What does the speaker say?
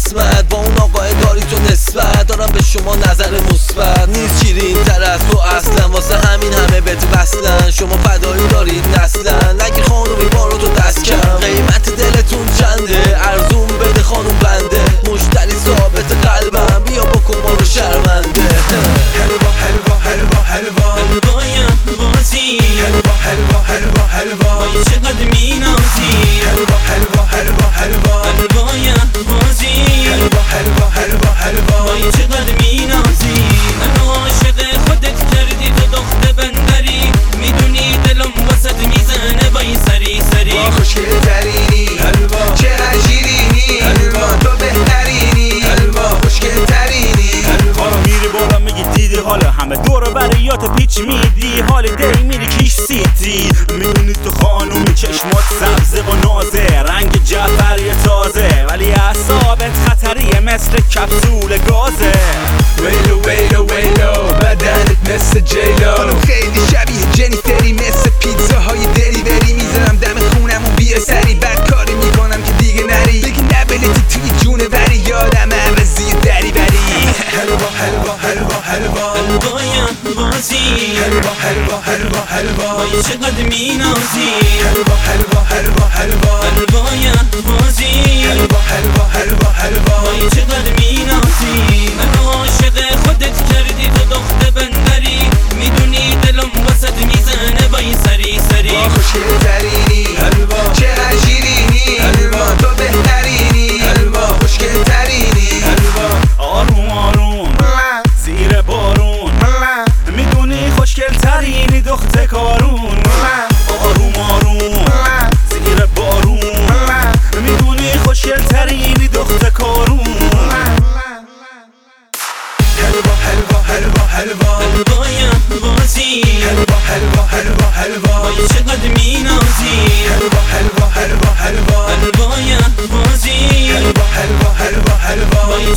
قسمت با اون آقای داری تو نسبت دارم به شما نظر مثبت نیست شیرین تر از تو اصلا واسه همین همه بهت وصلن شما فدایی دارید نسلن نگی خانومی بارو تو دست کم قیمت دلتون چنده ارزون بده خانوم بنده مشتری ثابت قلبم بیا بکن ما رو شرمنده حلوا حلوا حلوا حلوا حلوای بازی حلوا حلوا حلوا حلوا وای چقدر مینازی حلوا حلوا حلوا حلوا حلوای بازی حلوا حلوا حلوا حلوا وای چقدر مینازی منو عاشق خودت کردی تو دختر بندری میدونی دلم واسط میزنه وای سری سری با خوشگل ترینی حلوا چقدر شیرینی حلوا تو بهترینی حلوا خوشگل ترینی حالا میری بالا میگی دیدی حالا همه دور بریات پیچ میدی حال دی میری کیش سیتی میدونی تو خانومی چشمات سبزه و نازه رنگ جعفری تازه ولی اعصابت خطریه مثل کپسول گازه ویلو ویلو ویلو بدنت مثل جیلو خانم خیلی شبیه جنیفری مثل پیتزاهای دلیوری میذارم دم خونم و بیا سری بد کاری میکنم که دیگه نری بگی نبلتی توی جونه وری یادم عوضی دری بری حلوا حلوا حلوا حلوا حلوای بازی حلوا حلوا حلوا حلوا وای چقدر مینازی حلوا حلوا حلوا حلوا حلوای بازی حلوا حلوا حلوا حلوا وای چقدر مینازی منو عاشق خودت کردی تو دختر بندری میدونی دلم واسط میزنه وای سری سری با خوشگل ترینی حلوا چقدر شیرینی حلوا تو بهترینی حلوا خوشگل ترینی حلوا آروم آروم زیر بارون میدونی خوشگل ترینی دختر کارون آروم آروم زیر بارون میدونی خوشگل ترینی دختر کارون حلوا حلوا حلوا حلوا حلوای بازی حلوا حلوا حلوا حلوا وای چقدر مینازی حلوا حلوا حلوا حلوا حلوای بازی حلوا حلوا حلوا حلوا وای